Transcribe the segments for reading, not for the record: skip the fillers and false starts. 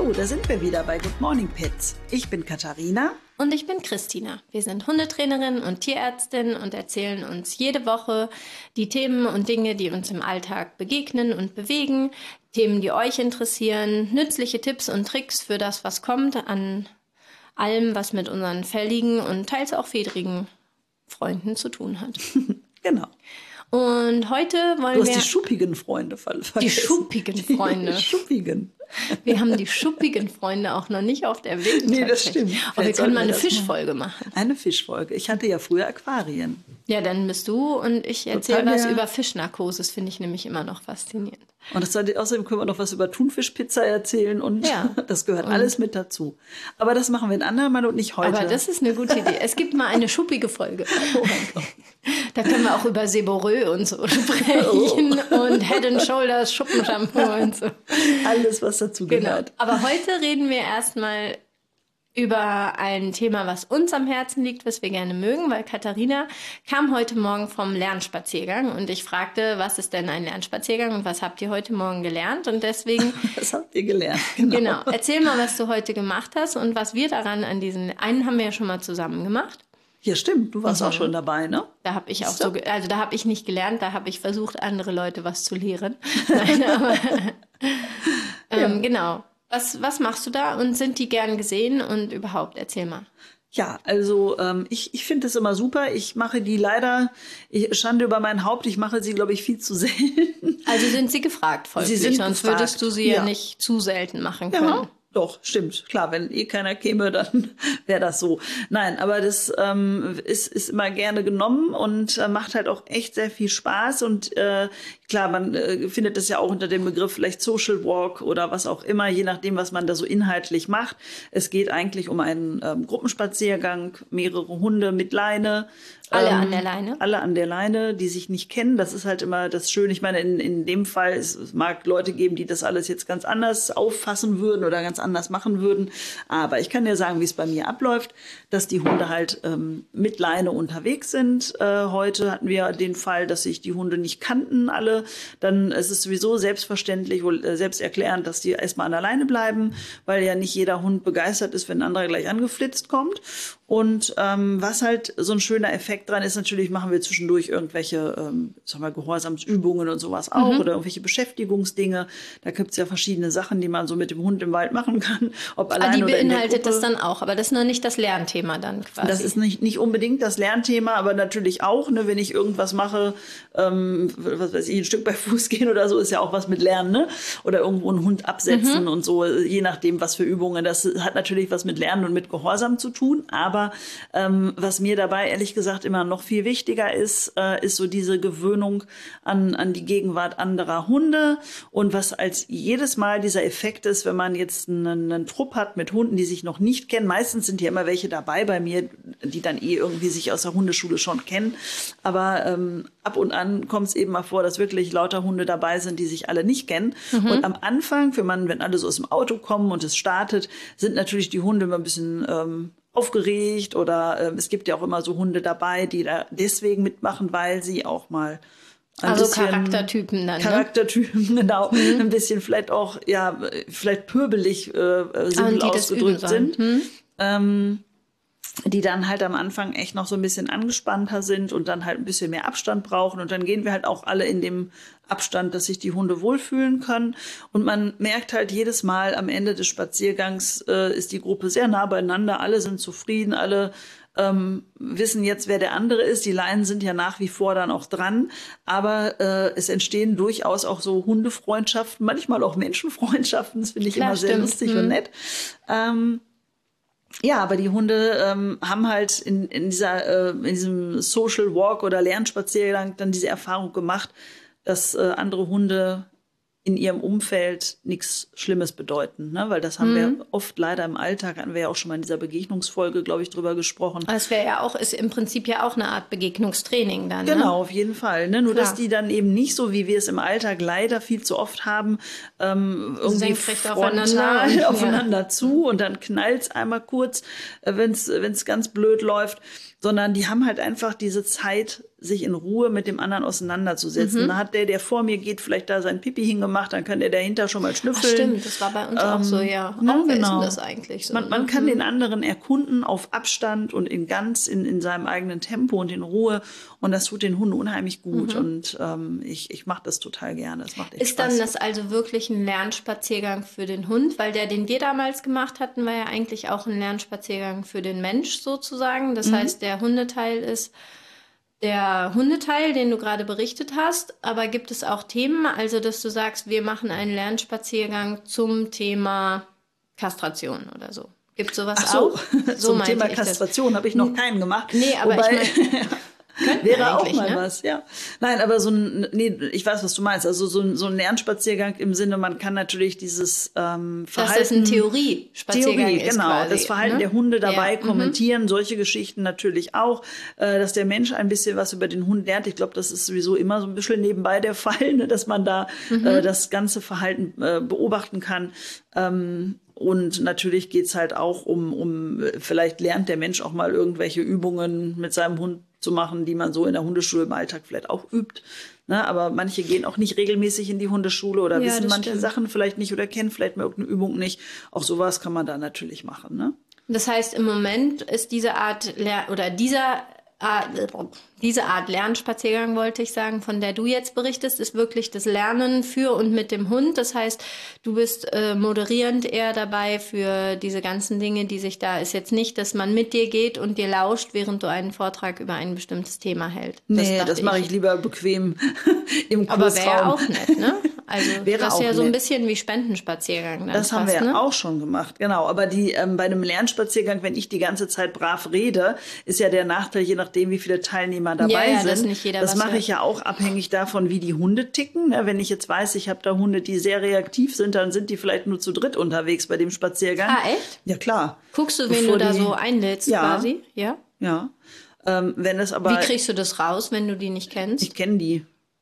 So, da sind wir wieder bei Good Morning Pets. Ich bin Katharina. Und ich bin Christina. Wir sind Hundetrainerin und Tierärztin und erzählen uns jede Woche die Themen und Dinge, die uns im Alltag begegnen und bewegen. Themen, die euch interessieren, nützliche Tipps und Tricks für das, was kommt, an allem, was mit unseren fälligen und teils auch fedrigen Freunden zu tun hat. Genau. Und heute wollen wir... Du hast die schuppigen Freunde vergessen. Die schuppigen Freunde. Die schuppigen. Wir haben die schuppigen Freunde auch noch nicht auf der Welt. Nee, das stimmt. Aber wir können mal eine Fischfolge machen. Eine Fischfolge. Ich hatte ja früher Aquarien. Ja, dann bist du und ich erzähle was über Fischnarkose. Das finde ich nämlich immer noch faszinierend. Und außerdem können wir noch was über Thunfischpizza erzählen und das gehört alles mit dazu. Aber das machen wir ein andermal und nicht heute. Aber das ist eine gute Idee. Es gibt mal eine schuppige Folge. Oh mein Gott. Da können wir auch über Seborrhoe und so sprechen und Head and Shoulders, Schuppenshampoo und so. Alles, was dazu gehört. Genau. Aber heute reden wir erstmal über ein Thema, was uns am Herzen liegt, was wir gerne mögen, weil Katharina kam heute Morgen vom Lernspaziergang und ich fragte, was ist denn ein Lernspaziergang und was habt ihr heute Morgen gelernt? Und deswegen... Was habt ihr gelernt? Genau. Erzähl mal, was du heute gemacht hast und was wir daran an diesen... Einen haben wir ja schon mal zusammen gemacht. Ja, stimmt. Du warst auch schon dabei, ne? Da habe ich auch also da habe ich nicht gelernt, da habe ich versucht, andere Leute was zu lehren. Nein, aber genau. Was machst du da und sind die gern gesehen und überhaupt? Erzähl mal. Ja, also ich finde das immer super. Ich mache die leider, Schande über mein Haupt, ich mache sie, glaube ich, viel zu selten. Also sind sie gefragt, folglich, sonst gefragt. Würdest du sie ja nicht zu selten machen können. Ja. Doch, stimmt. Klar, wenn keiner käme, dann wäre das so. Nein, aber das ist immer gerne genommen und macht halt auch echt sehr viel Spaß. Und klar, man findet das ja auch unter dem Begriff vielleicht Social Walk oder was auch immer, je nachdem, was man da so inhaltlich macht. Es geht eigentlich um einen Gruppenspaziergang, mehrere Hunde mit Leine. Alle an der Leine? Alle an der Leine, die sich nicht kennen. Das ist halt immer das Schöne. Ich meine, in dem Fall, es mag Leute geben, die das alles jetzt ganz anders auffassen würden oder ganz anders machen würden. Aber ich kann dir sagen, wie es bei mir abläuft, dass die Hunde halt mit Leine unterwegs sind. Heute hatten wir den Fall, dass sich die Hunde nicht kannten alle. Dann ist es sowieso selbstverständlich, wohl selbsterklärend, dass die erstmal an der Leine bleiben, weil ja nicht jeder Hund begeistert ist, wenn ein anderer gleich angeflitzt kommt. Und was halt so ein schöner Effekt dran ist, natürlich machen wir zwischendurch irgendwelche Gehorsamsübungen und sowas auch oder irgendwelche Beschäftigungsdinge. Da gibt's ja verschiedene Sachen, die man so mit dem Hund im Wald machen kann. Ob alleine oder in der Gruppe. Die beinhaltet das dann auch, aber das ist noch nicht das Lernthema dann quasi. Das ist nicht unbedingt das Lernthema, aber natürlich auch, ne, wenn ich irgendwas mache, was weiß ich, ein Stück bei Fuß gehen oder so, ist ja auch was mit Lernen, ne? Oder irgendwo einen Hund absetzen und so, je nachdem, was für Übungen. Das hat natürlich was mit Lernen und mit Gehorsam zu tun, aber was mir dabei ehrlich gesagt immer noch viel wichtiger ist so diese Gewöhnung an die Gegenwart anderer Hunde und was als jedes Mal dieser Effekt ist, wenn man jetzt einen Trupp hat mit Hunden, die sich noch nicht kennen. Meistens sind ja immer welche dabei bei mir, die dann irgendwie sich aus der Hundeschule schon kennen, aber ab und an kommt es eben mal vor, dass wirklich lauter Hunde dabei sind, die sich alle nicht kennen. Und am Anfang, wenn alle so aus dem Auto kommen und es startet, sind natürlich die Hunde immer ein bisschen aufgeregt oder es gibt ja auch immer so Hunde dabei, die da deswegen mitmachen, weil sie auch mal also Charaktertypen dann, Charaktertypen, genau. Ein bisschen vielleicht auch, vielleicht pöbelig simpel ausgedrückt sind. Die dann halt am Anfang echt noch so ein bisschen angespannter sind und dann halt ein bisschen mehr Abstand brauchen. Und dann gehen wir halt auch alle in dem Abstand, dass sich die Hunde wohlfühlen können. Und man merkt halt jedes Mal am Ende des Spaziergangs ist die Gruppe sehr nah beieinander. Alle sind zufrieden, alle wissen jetzt, wer der andere ist. Die Leinen sind ja nach wie vor dann auch dran. Aber es entstehen durchaus auch so Hundefreundschaften, manchmal auch Menschenfreundschaften. Das finde ich immer sehr lustig und nett. Ja, aber die Hunde haben halt in diesem Social Walk oder Lernspaziergang dann diese Erfahrung gemacht, dass andere Hunde in ihrem Umfeld nichts Schlimmes bedeuten, ne? Weil das haben wir oft leider im Alltag, hatten wir ja auch schon mal in dieser Begegnungsfolge, glaube ich, drüber gesprochen. Das wäre ja auch, ist im Prinzip ja auch eine Art Begegnungstraining dann. Genau, ne? Auf jeden Fall. Ne? Nur, dass die dann eben nicht so, wie wir es im Alltag leider viel zu oft haben, irgendwie frontal aufeinander zu und dann knallt's einmal kurz, wenn's ganz blöd läuft, sondern die haben halt einfach diese Zeit, sich in Ruhe mit dem anderen auseinanderzusetzen. Dann hat der vor mir geht, vielleicht da sein Pipi hingemacht, dann kann der dahinter schon mal schnüffeln. Ach, stimmt, das war bei uns auch so, ja. Ne, Wer ist genau. denn das eigentlich so? Man kann den anderen erkunden auf Abstand und in seinem eigenen Tempo und in Ruhe. Und das tut den Hunden unheimlich gut. Und ich mache das total gerne. Das macht echt Ist Spaß. dann das also wirklich ein Lernspaziergang für den Hund? Weil den wir damals gemacht hatten, war ja eigentlich auch ein Lernspaziergang für den Mensch sozusagen. Das heißt, der Hundeteil ist der Hundeteil, den du gerade berichtet hast. Aber gibt es auch Themen, also dass du sagst, wir machen einen Lernspaziergang zum Thema Kastration oder so? Gibt es sowas Ach so, auch? zum meinte Thema ich das. Kastration habe ich noch keinen gemacht. Nee, aber Wobei, ich meine, wäre auch eigentlich, mal ne? was, ja. Nein, aber ich weiß, was du meinst. Also so ein Lernspaziergang im Sinne, man kann natürlich dieses Verhalten... Das ist ein Theorie-Spaziergang ist genau. quasi, Das Verhalten ne? der Hunde dabei Ja, kommentieren, solche Geschichten natürlich auch, dass der Mensch ein bisschen was über den Hund lernt. Ich glaube, das ist sowieso immer so ein bisschen nebenbei der Fall, ne? Dass man da das ganze Verhalten beobachten kann. Und natürlich geht's halt auch vielleicht lernt der Mensch auch mal irgendwelche Übungen mit seinem Hund zu machen, die man so in der Hundeschule im Alltag vielleicht auch übt. Ne? Aber manche gehen auch nicht regelmäßig in die Hundeschule oder Ja, wissen das manche stimmt. Sachen vielleicht nicht oder kennen vielleicht mal irgendeine Übung nicht. Auch sowas kann man da natürlich machen. Ne? Das heißt, im Moment ist diese Art Lernspaziergang, wollte ich sagen, von der du jetzt berichtest, ist wirklich das Lernen für und mit dem Hund. Das heißt, du bist moderierend eher dabei für diese ganzen Dinge, die sich da, ist jetzt nicht, dass man mit dir geht und dir lauscht, während du einen Vortrag über ein bestimmtes Thema hält. Nee, das dachte mache ich lieber bequem im Aber Kursraum. wäre auch nett, ne? Also Wäre das ist auch ja so ein nett. bisschen wie Spendenspaziergang. Dann Das haben fast, wir ne? auch schon gemacht, genau. Aber bei einem Lernspaziergang, wenn ich die ganze Zeit brav rede, ist ja der Nachteil, je nachdem, wie viele Teilnehmer dabei Ja, sind. dass nicht jeder das was mache hört. ich ja auch abhängig davon, wie die Hunde ticken. Ne, wenn ich jetzt weiß, ich habe da Hunde, die sehr reaktiv sind, dann sind die vielleicht nur zu dritt unterwegs bei dem Spaziergang. Ah, echt? Ja, klar. Guckst du, wen Bevor du da die- so einlädst Ja. quasi? Ja. Ja. Wenn es aber... Wie kriegst du das raus, wenn du die nicht kennst? Ich kenne die.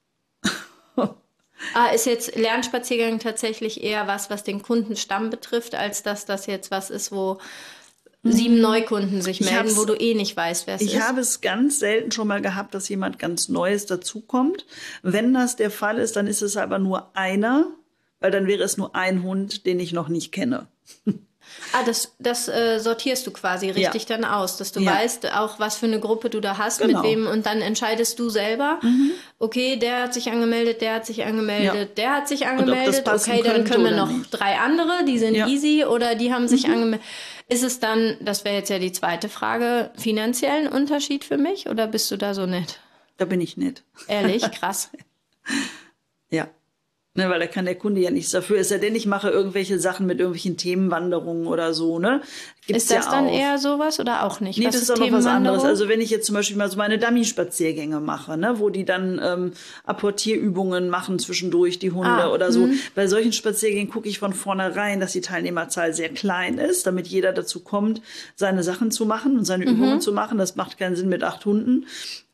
Ist jetzt Lernspaziergang tatsächlich eher was den Kundenstamm betrifft, als dass das jetzt was ist, wo 7 Neukunden sich melden, hab's- wo du eh nicht weißt, wer es Ich ist? habe es ganz selten schon mal gehabt, dass jemand ganz Neues dazukommt. Wenn das der Fall ist, dann ist es aber nur einer, weil dann wäre es nur ein Hund, den ich noch nicht kenne. Das sortierst du quasi richtig dann aus, dass du Ja. weißt, auch was für eine Gruppe du da hast, Genau. mit wem, und dann entscheidest du selber, okay, der hat sich angemeldet, der hat sich angemeldet, Ja. der hat sich ob das angemeldet, passen okay, dann könnte können wir oder noch nicht. 3 andere, die sind Ja. easy oder die haben sich angemeldet. Ist es dann, das wäre jetzt ja die zweite Frage, finanziellen Unterschied für mich oder bist du da so nett? Da bin ich nett. Ehrlich, krass. Ja. Ne, weil da kann der Kunde ja nichts dafür. Ist ja denn, ich mache irgendwelche Sachen mit irgendwelchen Themenwanderungen oder so, ne? Gibt's Ist das ja dann auch. eher sowas oder auch nicht? Nee, Was das ist doch noch was anderes. Themenwanderung? Also wenn ich jetzt zum Beispiel mal so meine Dummy-Spaziergänge mache, ne, wo die dann Apportierübungen machen zwischendurch, die Hunde oder so. Bei solchen Spaziergängen gucke ich von vornherein, dass die Teilnehmerzahl sehr klein ist, damit jeder dazu kommt, seine Sachen zu machen und seine Übungen zu machen. Das macht keinen Sinn mit 8 Hunden.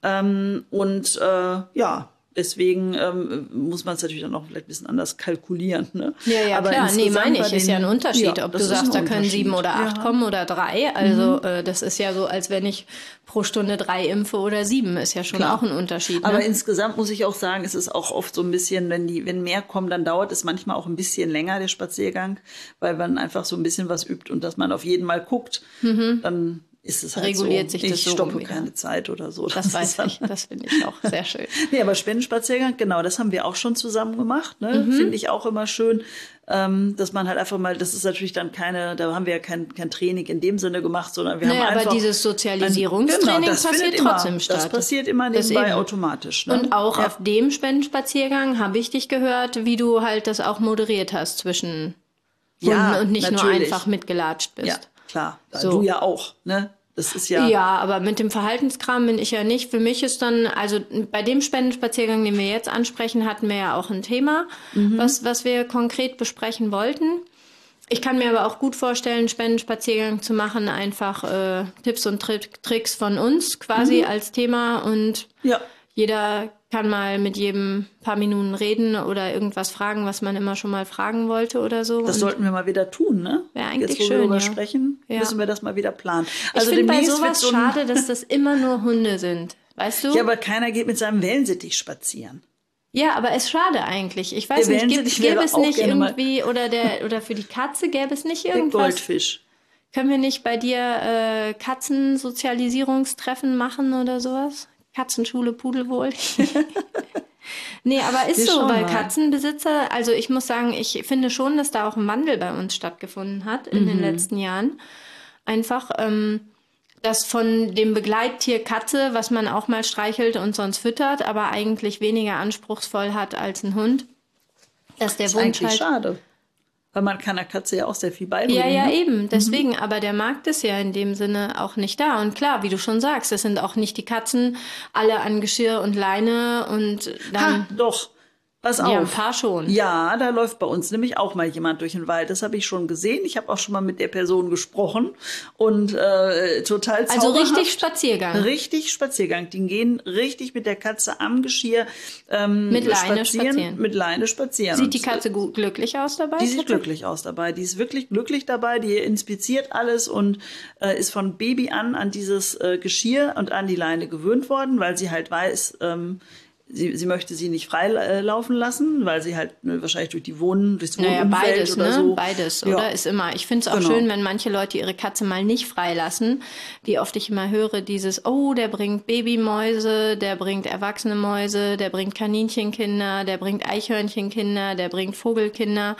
Ja, deswegen muss man es natürlich dann auch vielleicht ein bisschen anders kalkulieren. Ne? Ja, Aber klar. Nee, insgesamt meine bei ich, ist ja ein den- Unterschied. Ja, Ob du das ist sagst, ein da können 7 Unterschied. oder 8 Ja. kommen oder 3. Also das ist ja so, als wenn ich pro Stunde 3 impfe oder 7. Ist ja schon Klar. auch ein Unterschied. Aber Ne? insgesamt muss ich auch sagen, es ist auch oft so ein bisschen, wenn mehr kommen, dann dauert es manchmal auch ein bisschen länger, der Spaziergang, weil man einfach so ein bisschen was übt und dass man auf jeden Mal guckt, dann ist es halt Reguliert so. sich das ich so stoppe rum wieder. keine Zeit oder so. Das ist weiß dann- ich. Das finde ich auch sehr schön. Nee, aber Spendenspaziergang, genau, das haben wir auch schon zusammen gemacht. Ne? Finde ich auch immer schön, dass man halt einfach mal, das ist natürlich dann da haben wir ja kein Training in dem Sinne gemacht, sondern wir Naja, haben einfach... aber dieses Sozialisierungstraining das passiert findet immer, trotzdem statt. Das passiert immer Das nebenbei eben. automatisch. Ne? Und auch Ja. auf dem Spendenspaziergang habe ich dich gehört, wie du halt das auch moderiert hast zwischen Ja, Hunden und nicht nur natürlich. einfach mitgelatscht bist. Ja, klar. So. Du ja auch, ne? Das ist ja... Ja, aber mit dem Verhaltenskram bin ich ja nicht. Für mich ist dann, also bei dem Spendenspaziergang, den wir jetzt ansprechen, hatten wir ja auch ein Thema, was wir konkret besprechen wollten. Ich kann mir aber auch gut vorstellen, einen Spendenspaziergang zu machen, einfach Tipps und Tricks von uns quasi als Thema, und Ja. jeder kann mal mit jedem ein paar Minuten reden oder irgendwas fragen, was man immer schon mal fragen wollte oder so. Das Und sollten wir mal wieder tun, ne? Wäre eigentlich Jetzt, wo schön, wir darüber ja. sprechen, Ja. müssen wir das mal wieder planen. ich finde bei demnächst wird sowas so ein- schade, dass das immer nur Hunde sind. weißt du? Ja, aber keiner geht mit seinem Wellensittich spazieren. Ja, aber es ist schade eigentlich. Ich weiß nicht, gäbe es nicht irgendwie, oder für die Katze gäbe es nicht irgendwas? Der Goldfisch. Können wir nicht bei dir Katzensozialisierungstreffen machen oder sowas? Katzenschule, Pudelwohl? Nee, aber ist so, weil Katzenbesitzer, also ich muss sagen, ich finde schon, dass da auch ein Wandel bei uns stattgefunden hat in den letzten Jahren. Einfach, dass von dem Begleittier Katze, was man auch mal streichelt und sonst füttert, aber eigentlich weniger anspruchsvoll hat als ein Hund, dass der Wunsch eigentlich schade. Weil man kann der Katze ja auch sehr viel beibringen. Ja, eben. Deswegen, aber der Markt ist ja in dem Sinne auch nicht da. Und klar, wie du schon sagst, es sind auch nicht die Katzen alle an Geschirr und Leine und dann... Doch. Pass auf. Ja, ein paar schon. Ja, da läuft bei uns nämlich auch mal jemand durch den Wald. Das habe ich schon gesehen. Ich habe auch schon mal mit der Person gesprochen und total zauberhaft. Also richtig Spaziergang. Richtig Spaziergang. Die gehen richtig mit der Katze am Geschirr mit Leine spazieren. Mit Leine spazieren. Sieht die Katze glücklich aus dabei? Die sieht glücklich aus dabei. Die ist wirklich glücklich dabei. Die inspiziert alles und ist von Baby an dieses Geschirr und an die Leine gewöhnt worden, weil sie halt weiß, Sie möchte sie nicht frei laufen lassen, weil sie halt wahrscheinlich durchs Wohnumfeld beides, oder so. Beides, ja. Oder? Ist immer. Ich finde es auch schön, wenn manche Leute ihre Katze mal nicht freilassen. Wie oft ich immer höre, dieses, der bringt Babymäuse, der bringt erwachsene Mäuse, der bringt Kaninchenkinder, der bringt Eichhörnchenkinder, der bringt Vogelkinder.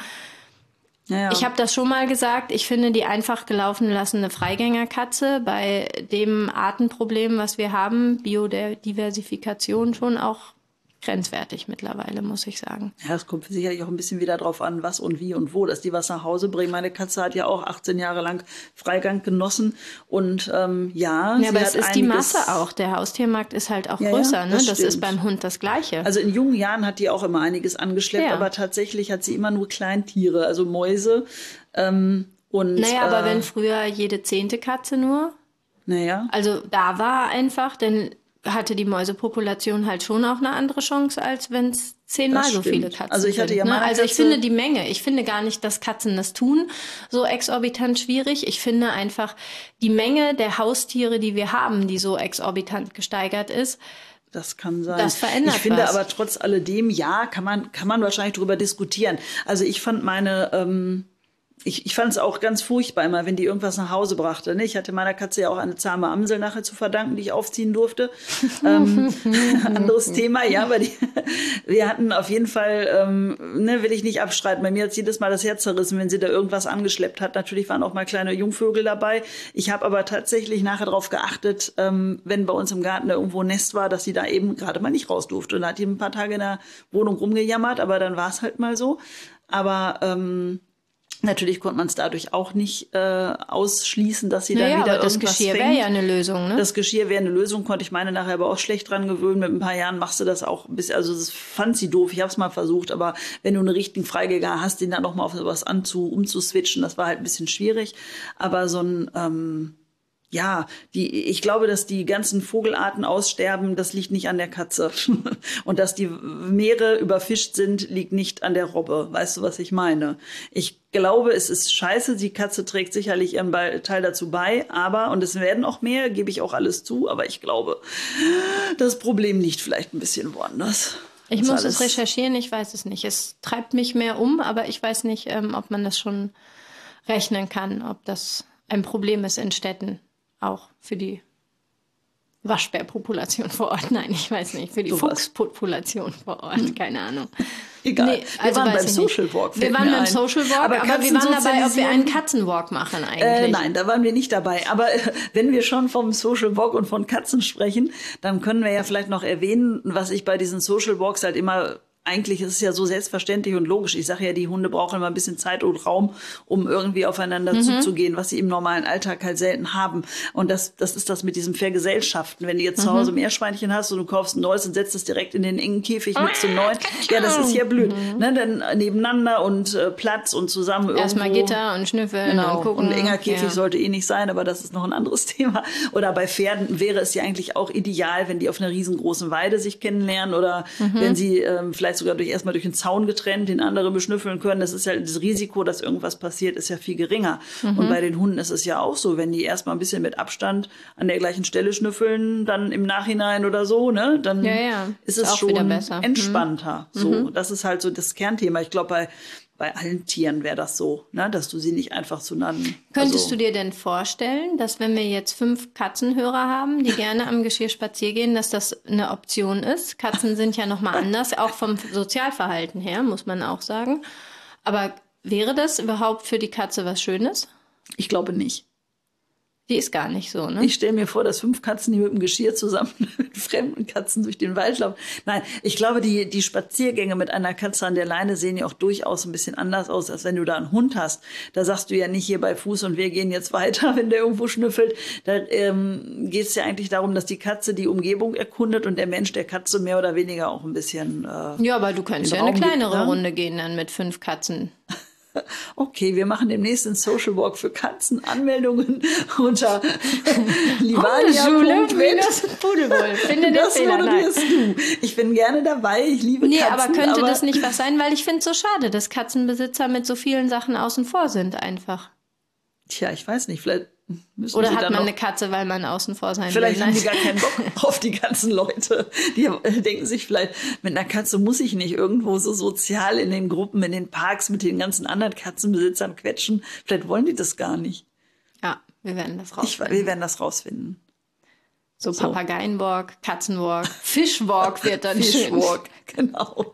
Ja. Ich habe das schon mal gesagt, ich finde die einfach gelaufen lassene Freigängerkatze bei dem Artenproblem, was wir haben, Biodiversifikation schon auch grenzwertig mittlerweile, muss ich sagen. Ja, es kommt sicherlich auch ein bisschen wieder drauf an, was und wie und wo, dass die was nach Hause bringen. Meine Katze hat ja auch 18 Jahre lang Freigang genossen und sie aber es ist die Masse auch. Der Haustiermarkt ist halt auch größer, ne? Das ist beim Hund das Gleiche. Also in jungen Jahren hat die auch immer einiges angeschleppt, aber tatsächlich hat sie immer nur Kleintiere, also Mäuse und... aber wenn früher jede 10. Katze nur... Also da war einfach, denn hatte die Mäusepopulation halt schon auch eine andere Chance, als wenn es 10-mal so viele Katzen also ich hatte sind. Also ich finde die Menge, ich finde gar nicht, dass Katzen das tun, so exorbitant schwierig. Ich finde einfach die Menge der Haustiere, die wir haben, die so exorbitant gesteigert ist. Das kann sein. Das verändert Ich finde aber trotz alledem, kann man wahrscheinlich drüber diskutieren. Also ich fand ich fand es auch ganz furchtbar immer, wenn die irgendwas nach Hause brachte. Ne? Ich hatte meiner Katze ja auch eine zahme Amsel nachher zu verdanken, die ich aufziehen durfte. Anderes Thema, ja, aber wir hatten auf jeden Fall, will ich nicht abstreiten, bei mir hat jedes Mal das Herz zerrissen, wenn sie da irgendwas angeschleppt hat. Natürlich waren auch mal kleine Jungvögel dabei. Ich habe aber tatsächlich nachher darauf geachtet, wenn bei uns im Garten da irgendwo ein Nest war, dass sie da eben gerade mal nicht raus durfte. Und da hat die ein paar Tage in der Wohnung rumgejammert, aber dann war es halt mal so. Aber natürlich konnte man es dadurch auch nicht ausschließen, dass sie dann wieder aber irgendwas das Geschirr fängt. wäre ja eine Lösung, ne? Das Geschirr wäre eine Lösung, konnte ich meine nachher aber auch schlecht dran gewöhnen. Mit ein paar Jahren machst du das auch ein bisschen, also das fand sie doof, ich habe es mal versucht, aber wenn du einen richtigen Freigänger hast, den dann noch mal auf sowas umzuswitchen, das war halt ein bisschen schwierig. Aber so ein ich glaube, dass die ganzen Vogelarten aussterben, das liegt nicht an der Katze. Und dass die Meere überfischt sind, liegt nicht an der Robbe. Weißt du, was ich meine? Ich glaube, es ist scheiße. Die Katze trägt sicherlich ihren Teil dazu bei. Und es werden auch mehr, gebe ich auch alles zu. Aber ich glaube, das Problem liegt vielleicht ein bisschen woanders. Ich muss es recherchieren, ich weiß es nicht. Es treibt mich mehr um, aber ich weiß nicht, ob man das schon rechnen kann, ob das ein Problem ist in Städten. Auch für die Waschbärpopulation vor Ort. Nein, ich weiß nicht. Für die Fuchspopulation vor Ort. Keine Ahnung. Egal. Nee, wir waren beim Social Walk. Wir waren beim Social Walk, aber wir waren dabei, ob wir einen Katzenwalk machen eigentlich. Nein, da waren wir nicht dabei. Aber wenn wir schon vom Social Walk und von Katzen sprechen, dann können wir ja vielleicht noch erwähnen, was ich bei diesen Social Walks halt immer... Eigentlich ist es ja so selbstverständlich und logisch. Ich sage ja, die Hunde brauchen immer ein bisschen Zeit und Raum, um irgendwie aufeinander zuzugehen, was sie im normalen Alltag halt selten haben. Und das ist das mit diesem Vergesellschaften. Wenn du jetzt zu Hause Meerschweinchen hast und du kaufst ein neues und setzt es direkt in den engen Käfig mit zum neuen, ja, das ist ja blöd. Ne? Dann nebeneinander und Platz und zusammen irgendwo. Erstmal Gitter und schnüffeln und gucken. Und ein enger Käfig sollte nicht sein, aber das ist noch ein anderes Thema. Oder bei Pferden wäre es ja eigentlich auch ideal, wenn die auf einer riesengroßen Weide sich kennenlernen oder wenn sie vielleicht sogar erstmal durch einen Zaun getrennt, den andere beschnüffeln können. Das ist ja das Risiko, dass irgendwas passiert, ist ja viel geringer. Und bei den Hunden ist es ja auch so, wenn die erstmal ein bisschen mit Abstand an der gleichen Stelle schnüffeln, dann im Nachhinein oder so, ne, dann ist es schon entspannter. So, das ist halt so das Kernthema. Ich glaube, bei allen Tieren wäre das so, ne, dass du sie nicht einfach so Könntest du dir denn vorstellen, dass wenn wir jetzt 5 Katzenhörer haben, die gerne am Geschirr spazieren gehen, dass das eine Option ist? Katzen sind ja nochmal anders, auch vom Sozialverhalten her, muss man auch sagen. Aber wäre das überhaupt für die Katze was Schönes? Ich glaube nicht. Die ist gar nicht so, ne? Ich stelle mir vor, dass 5 Katzen, die mit dem Geschirr zusammen mit fremden Katzen durch den Wald laufen. Nein, ich glaube, die Spaziergänge mit einer Katze an der Leine sehen ja auch durchaus ein bisschen anders aus, als wenn du da einen Hund hast. Da sagst du ja nicht hier bei Fuß und wir gehen jetzt weiter, wenn der irgendwo schnüffelt. Da geht es ja eigentlich darum, dass die Katze die Umgebung erkundet und der Mensch der Katze mehr oder weniger auch ein bisschen ja, aber du könntest ja eine kleinere Runde gehen dann mit 5 Katzen. Okay, wir machen demnächst einen Social Walk für Katzen. Anmeldungen unter Livania.Pudelwohl. Finde den Fehler. Das du. Ich bin gerne dabei. Ich liebe Katzen. Aber könnte das nicht was sein? Weil ich finde es so schade, dass Katzenbesitzer mit so vielen Sachen außen vor sind einfach. Tja, ich weiß nicht. Vielleicht müssen Oder sie hat dann man eine Katze, weil man außen vor sein will? Vielleicht haben die gar keinen Bock auf die ganzen Leute. Die denken sich vielleicht, mit einer Katze muss ich nicht irgendwo so sozial in den Gruppen, in den Parks mit den ganzen anderen Katzenbesitzern quetschen. Vielleicht wollen die das gar nicht. Ja, wir werden das rausfinden. Wir werden das rausfinden. So Papageienwalk, Katzenwalk, Fischwalk wird dann Fischwalk, genau.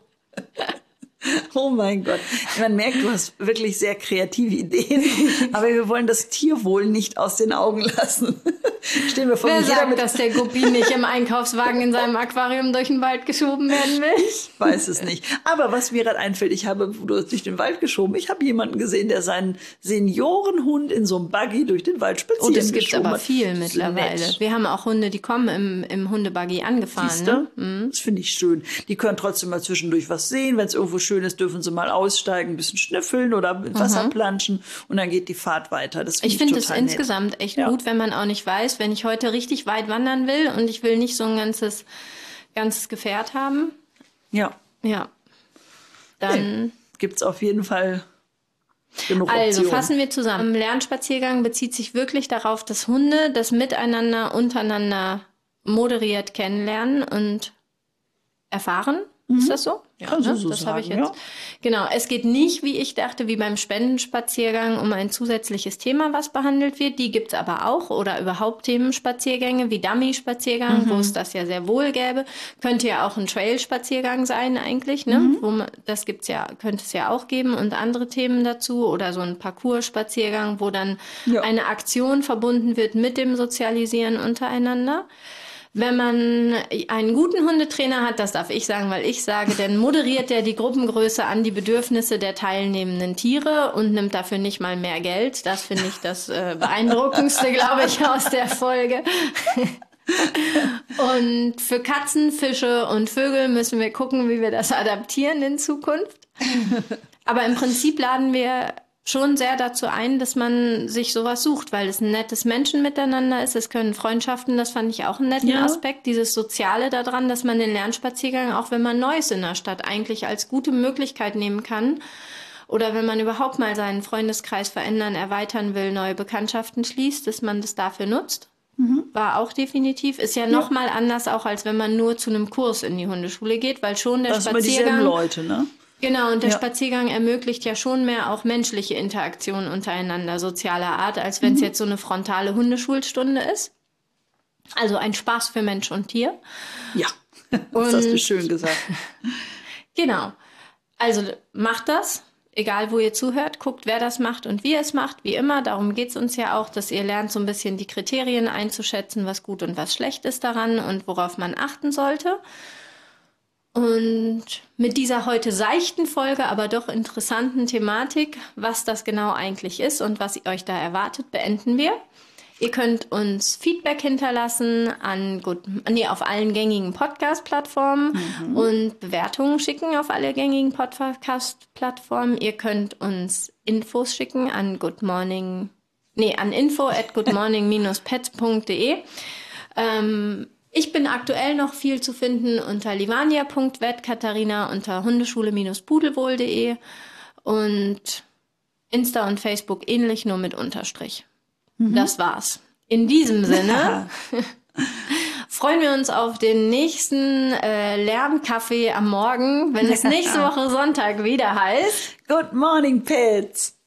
Oh mein Gott. Man merkt, du hast wirklich sehr kreative Ideen, aber wir wollen das Tierwohl nicht aus den Augen lassen. Stehen wir vor, Wer sagt, dass der Guppi nicht im Einkaufswagen in seinem Aquarium durch den Wald geschoben werden will? Ich weiß es nicht. Aber was mir gerade einfällt, du hast durch den Wald geschoben. Ich habe jemanden gesehen, der seinen Seniorenhund in so einem Buggy durch den Wald spazieren geschoben hat. Das gibt aber viel mittlerweile. Wir haben auch Hunde, die kommen im Hundebuggy angefahren. Siehste? Ne? Das finde ich schön. Die können trotzdem mal zwischendurch was sehen. Wenn es irgendwo schön ist, dürfen sie mal aussteigen, ein bisschen schnüffeln oder mit Wasser planschen und dann geht die Fahrt weiter. Das ich finde es insgesamt echt gut, wenn man auch nicht weiß, wenn ich heute richtig weit wandern will und ich will nicht so ein ganzes Gefährt haben. Ja. Ja. Dann gibt es auf jeden Fall genug Optionen. Also fassen wir zusammen. Lernspaziergang bezieht sich wirklich darauf, dass Hunde das Miteinander, untereinander moderiert kennenlernen und erfahren. Ist das so? Ja, kannst du so das sagen, habe ich jetzt. Ja. Genau, es geht nicht, wie ich dachte, wie beim Spendenspaziergang um ein zusätzliches Thema, was behandelt wird. Die gibt es aber auch. Oder überhaupt Themenspaziergänge wie Dummy-Spaziergang, wo es das ja sehr wohl gäbe. Könnte ja auch ein Trail-Spaziergang sein eigentlich. Ne? Das könnte es ja auch geben und andere Themen dazu. Oder so ein Parcours-Spaziergang, wo dann eine Aktion verbunden wird mit dem Sozialisieren untereinander. Wenn man einen guten Hundetrainer hat, das darf ich sagen, weil ich sage, dann moderiert er die Gruppengröße an die Bedürfnisse der teilnehmenden Tiere und nimmt dafür nicht mal mehr Geld. Das finde ich das Beeindruckendste, glaube ich, aus der Folge. Und für Katzen, Fische und Vögel müssen wir gucken, wie wir das adaptieren in Zukunft. Aber im Prinzip laden wir schon sehr dazu ein, dass man sich sowas sucht, weil es ein nettes Menschen miteinander ist. Es können Freundschaften, das fand ich auch einen netten Aspekt, dieses Soziale daran, dass man den Lernspaziergang, auch wenn man neu ist in der Stadt, eigentlich als gute Möglichkeit nehmen kann. Oder wenn man überhaupt mal seinen Freundeskreis verändern, erweitern will, neue Bekanntschaften schließt, dass man das dafür nutzt. War auch definitiv. Ist ja noch mal anders, auch als wenn man nur zu einem Kurs in die Hundeschule geht, weil schon der Spaziergang... Das sind dieselben Leute, ne? Genau, und der Spaziergang ermöglicht ja schon mehr auch menschliche Interaktion untereinander, sozialer Art, als wenn es jetzt so eine frontale Hundeschulstunde ist. Also ein Spaß für Mensch und Tier. Ja, das hast du schön gesagt. Genau. Also macht das, egal wo ihr zuhört, guckt, wer das macht und wie er es macht, wie immer. Darum geht es uns ja auch, dass ihr lernt, so ein bisschen die Kriterien einzuschätzen, was gut und was schlecht ist daran und worauf man achten sollte. Und mit dieser heute seichten Folge, aber doch interessanten Thematik, was das genau eigentlich ist und was euch da erwartet, beenden wir. Ihr könnt uns Feedback hinterlassen auf allen gängigen Podcast-Plattformen und Bewertungen schicken auf alle gängigen Podcast-Plattformen. Ihr könnt uns Infos schicken an info@goodmorning-pets.de. Ich bin aktuell noch viel zu finden unter livania.vet, Katharina unter hundeschule-pudelwohl.de und Insta und Facebook ähnlich, nur mit Unterstrich. Das war's. In diesem Sinne freuen wir uns auf den nächsten Lernkaffee am Morgen, wenn es nächste Woche Sonntag wieder heißt Good morning, Pets!